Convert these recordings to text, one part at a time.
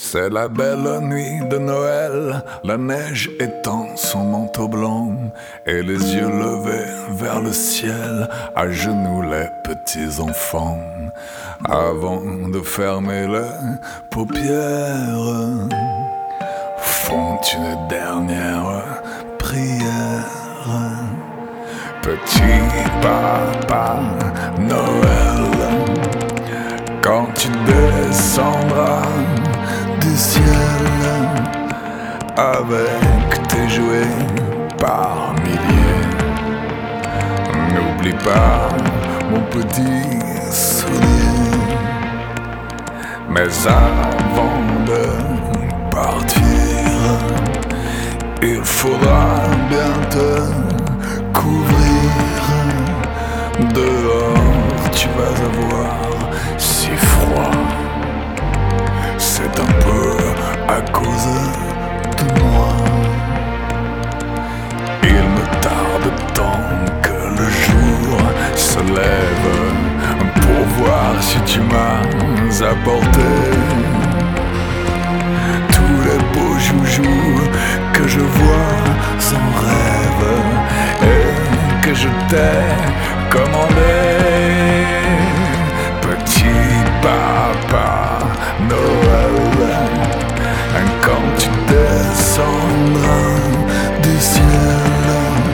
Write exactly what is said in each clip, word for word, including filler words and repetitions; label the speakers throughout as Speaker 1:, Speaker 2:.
Speaker 1: C'est la belle nuit de Noël, la neige étend son manteau blanc et les yeux levés vers le ciel, à genoux les petits enfants. Avant de fermer les paupières, font une dernière prière. Petit papa Noël, quand tu descendras du ciel avec tes jouets par milliers, n'oublie pas mon petit soulier. Mais avant de partir, il faudra bien te couvrir. Dehors tu vas avoir si froid, c'est un peu à cause de moi. Il me tarde tant que le jour se lève pour voir si tu m'as apporté tous les beaux joujoux que je vois en rêve et que je t'ai commandé. Petit papa Noël, quand tu descendras du ciel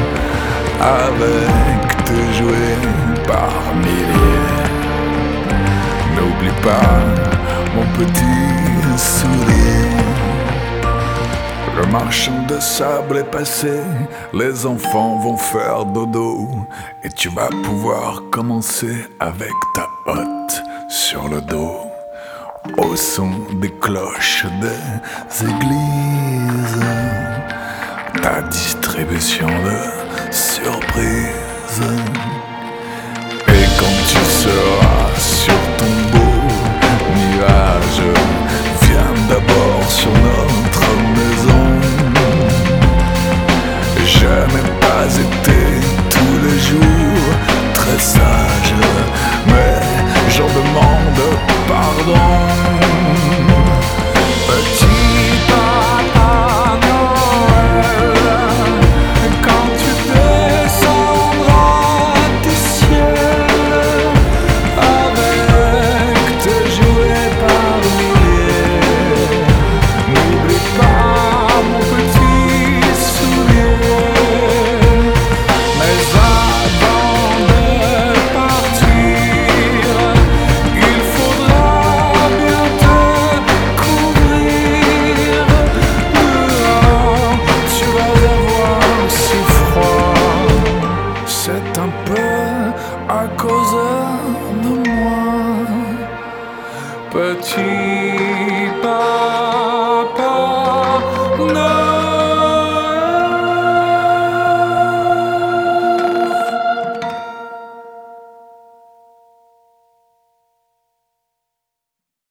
Speaker 1: avec tes jouets par milliers, n'oublie pas mon petit sourire. Le marchand de sable est passé, les enfants vont faire dodo et tu vas pouvoir commencer avec ta hotte sur le dos, au son des cloches des églises, ta distribution de surprises. Et quand tu seras sur ton beau nuage, viens d'abord sur notre maison. Je n'ai pas été tous les jours très sage, mais j'en demande pardon. Petit papa Noël, quand tu descendras du ciel avec tes jouets par milliers, n'oublie pas mon petit soulier. Mais avant de partir, il faudra bien te couvrir. Dehors, tu vas avoir si froid, c'est un peu à cause de moi. Petit pas